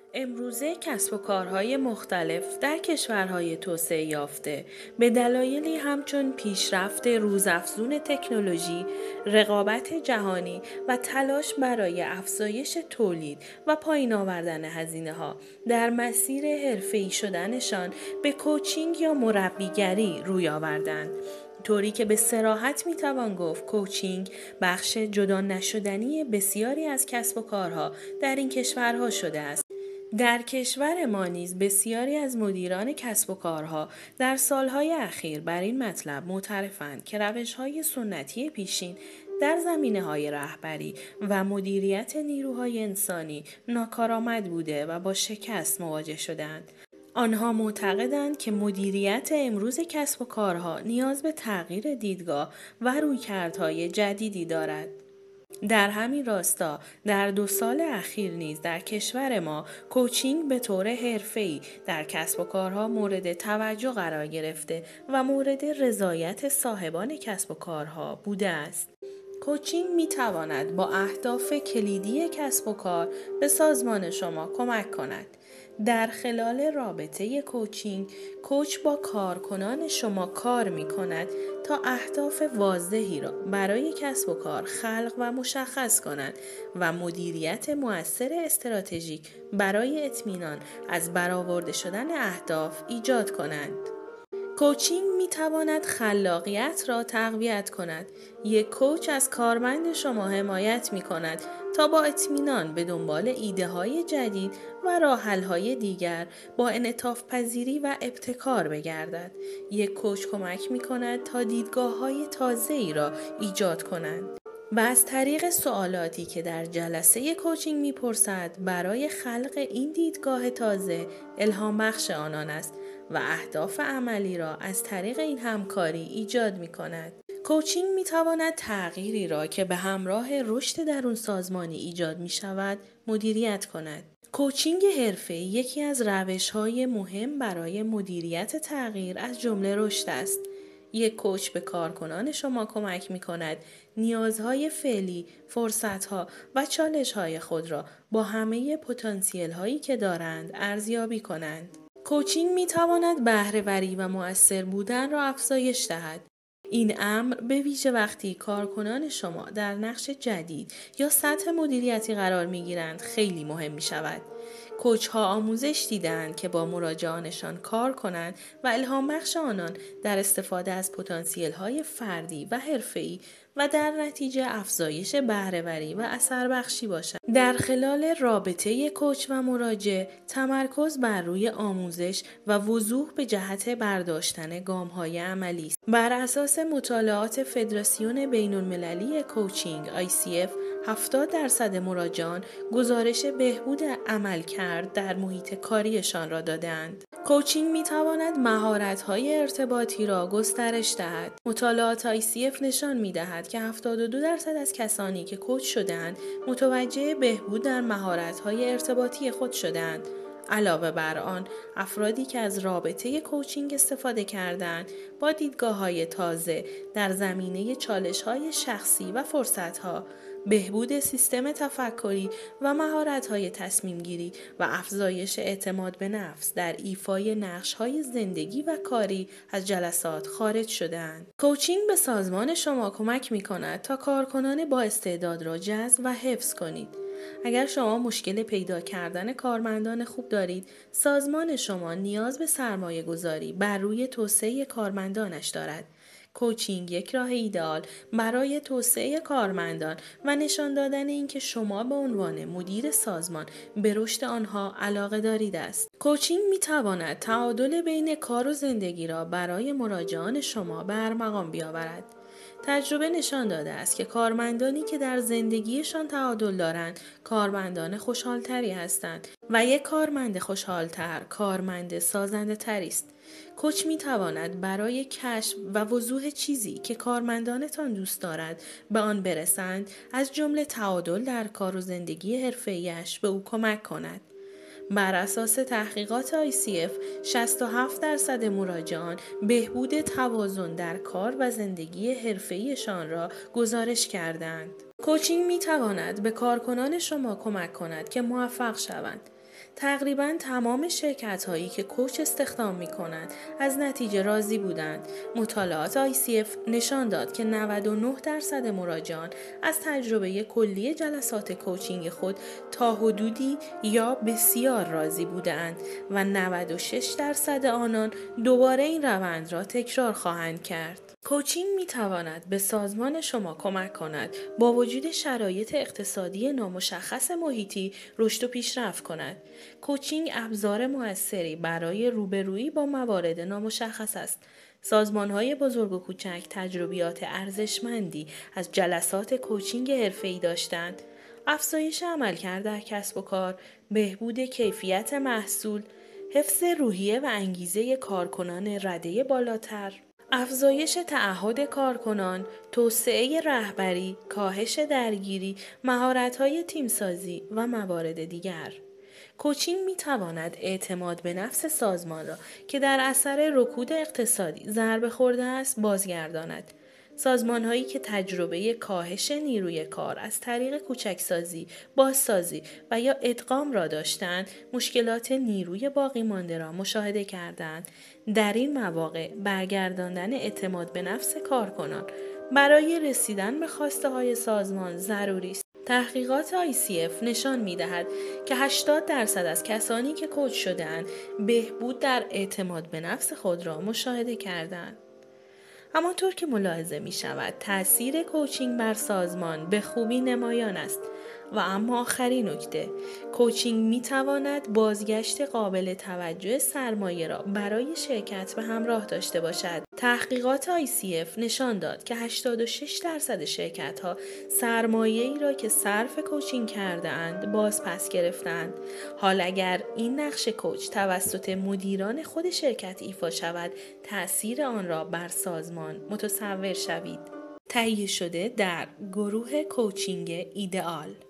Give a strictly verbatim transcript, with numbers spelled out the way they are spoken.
امروزه کسب و کارهای مختلف در کشورهای توسعه یافته به دلایلی همچون پیشرفت روزافزون تکنولوژی، رقابت جهانی و تلاش برای افزایش تولید و پایین آوردن هزینه‌ها در مسیر حرفه‌ای شدنشان به کوچینگ یا مربیگری روی آوردند. طوری که به صراحت میتوان گفت کوچینگ بخش جدا نشدنی بسیاری از کسب و کارها در این کشورها شده است. در کشور ما نیز بسیاری از مدیران کسب و کارها در سالهای اخیر بر این مطلب معترفند که روش‌های سنتی پیشین در زمینه‌های رهبری و مدیریت نیروهای انسانی ناکارآمد بوده و با شکست مواجه شدند. آنها معتقدند که مدیریت امروز کسب و کارها نیاز به تغییر دیدگاه و رویکردهای جدیدی دارد. در همین راستا در دو سال اخیر نیز در کشور ما کوچینگ به طور حرفه‌ای در کسب و کارها مورد توجه قرار گرفته و مورد رضایت صاحبان کسب و کارها بوده است. کوچینگ می تواند با اهداف کلیدی کسب و کار به سازمان شما کمک کند. در خلال رابطه کوچینگ، کوچ با کارکنان شما کار می کند تا اهداف واضحی را برای کسب و کار خلق و مشخص کنند و مدیریت مؤثر استراتژیک برای اطمینان از برآورده شدن اهداف ایجاد کنند. کوچینگ می تواند خلاقیت را تقویت کند. یک کوچ از کارمند شما حمایت می کند تا با اطمینان به دنبال ایده های جدید و راه حل های دیگر با انعطاف پذیری و ابتکار بگردد. یک کوچ کمک می کند تا دیدگاه های تازه ای را ایجاد کنند و از طریق سوالاتی که در جلسه کوچینگ میپرسد برای خلق این دیدگاه تازه الهام بخش آنان است و اهداف عملی را از طریق این همکاری ایجاد می کند. کوچینگ می تواند تغییری را که به همراه رشد درون سازمانی ایجاد می شود مدیریت کند. کوچینگ حرفه‌ای یکی از روش‌های مهم برای مدیریت تغییر از جمله رشد است. یک کوچ به کارکنان شما کمک می کند نیازهای فعلی، فرصتها و چالش‌های خود را با همه پتانسیل هایی که دارند ارزیابی کنند. کوچینگ می تواند بهره‌وری و مؤثر بودن را افزایش دهد. این امر به ویژه وقتی کارکنان شما در نقش جدید یا سطح مدیریتی قرار می گیرند خیلی مهم می شود. کوچ ها آموزش دیدند که با مراجعانشان کار کنند و الهام بخش آنان در استفاده از پتانسیل های فردی و حرفه‌ای و در نتیجه افزایش بهره‌وری و اثر بخشی باشند. در خلال رابطه کوچ و مراجع تمرکز بر روی آموزش و وضوح به جهت برداشتن گام‌های عملی است. بر اساس مطالعات فدراسیون بین‌المللی کوچینگ آی سی اف هفتاد درصد مراجعان گزارش بهبود عملکرد در محیط کاریشان را دادند. کوچینگ می تواند مهارت‌های ارتباطی را گسترش دهد. مطالعات آی سی اف نشان می دهد که هفتاد و دو درصد از کسانی که کوچ شدند متوجه بهبود در مهارت‌های ارتباطی خود شدند. علاوه بر آن، افرادی که از رابطه کوچینگ استفاده کردند با دیدگاه‌های تازه در زمینه چالش‌های شخصی و فرصت‌ها، بهبود سیستم تفکری و مهارت‌های تصمیم‌گیری و افزایش اعتماد به نفس در ایفای نقش‌های زندگی و کاری از جلسات خارج شدند. کوچینگ به سازمان شما کمک می‌کند تا کارکنان با استعداد را جذب و حفظ کنید. اگر شما مشکل پیدا کردن کارمندان خوب دارید، سازمان شما نیاز به سرمایه گذاری بر روی توسعه کارمندانش دارد. کوچینگ یک راه ایدئال برای توسعه کارمندان و نشان دادن اینکه شما به عنوان مدیر سازمان به رشد آنها علاقه دارید است. کوچینگ می تواند تعادل بین کار و زندگی را برای مراجعان شما به ارمغان بیاورد. تجربه نشان داده است که کارمندانی که در زندگیشان تعادل دارند کارمندان خوشحالتری هستند و یک کارمند خوشحالتر کارمند سازنده تری است. کوچ می تواند برای کشف و وضوح چیزی که کارمندانتان دوست دارد به آن برسند، از جمله تعادل در کار و زندگی حرفه‌ایش به او کمک کند. بر اساس تحقیقات آی سی اف، شصت و هفت درصد مراجعان بهبود توازن در کار و زندگی حرفه‌ایشان را گزارش کردند. کوچینگ می تواند به کارکنان شما کمک کند که موفق شوند. تقریباً تمام شرکت‌هایی که کوچ استخدام می‌کنند از نتیجه راضی بودند. مطالعات آی سی اف نشان داد که نود و نه درصد مراجعان از تجربه کلی جلسات کوچینگ خود تا حدودی یا بسیار راضی بودند و نود و شش درصد آنان دوباره این روند را تکرار خواهند کرد. کوچینگ می تواند به سازمان شما کمک کند با وجود شرایط اقتصادی نامشخص محیطی رشد و پیشرفت کند. کوچینگ ابزار موثری برای روبرویی با موارد نامشخص است. سازمان‌های بزرگ و کوچک تجربیات ارزشمندی از جلسات کوچینگ حرفه‌ای داشتند. افزایش عملکرد در کسب و کار، بهبود کیفیت محصول، حفظ روحیه و انگیزه کارکنان رده بالاتر، افزایش تعهد کارکنان، توسعه رهبری، کاهش درگیری، مهارت‌های تیم‌سازی و موارد دیگر. کوچینگ می‌تواند اعتماد به نفس سازمان را که در اثر رکود اقتصادی ضربه خورده است بازگرداند. سازمان‌هایی که تجربه کاهش نیروی کار از طریق کوچکسازی، بازسازی و یا ادغام را داشتند، مشکلات نیروی باقی مانده را مشاهده کردند. در این مواقع برگرداندن اعتماد به نفس کارکنان برای رسیدن به خواسته‌های سازمان ضروری است. تحقیقات آی سی اف نشان می‌دهد که هشتاد درصد از کسانی که کوچ شده‌اند بهبود در اعتماد به نفس خود را مشاهده کردند. همانطور که ملاحظه می شود تأثیر کوچینگ بر سازمان به خوبی نمایان است. و اما آخرین نکته، کوچینگ می تواند بازگشت قابل توجه سرمایه را برای شرکت به همراه داشته باشد. تحقیقات آی سی اف نشان داد که هشتاد و شش درصد شرکت ها سرمایه ای را که صرف کوچینگ کرده اند باز پس گرفتند. حال اگر این نقش کوچ توسط مدیران خود شرکت ایفا شود، تأثیر آن را بر سازمان متصور شوید. تهیه شده در گروه کوچینگ ایدئال.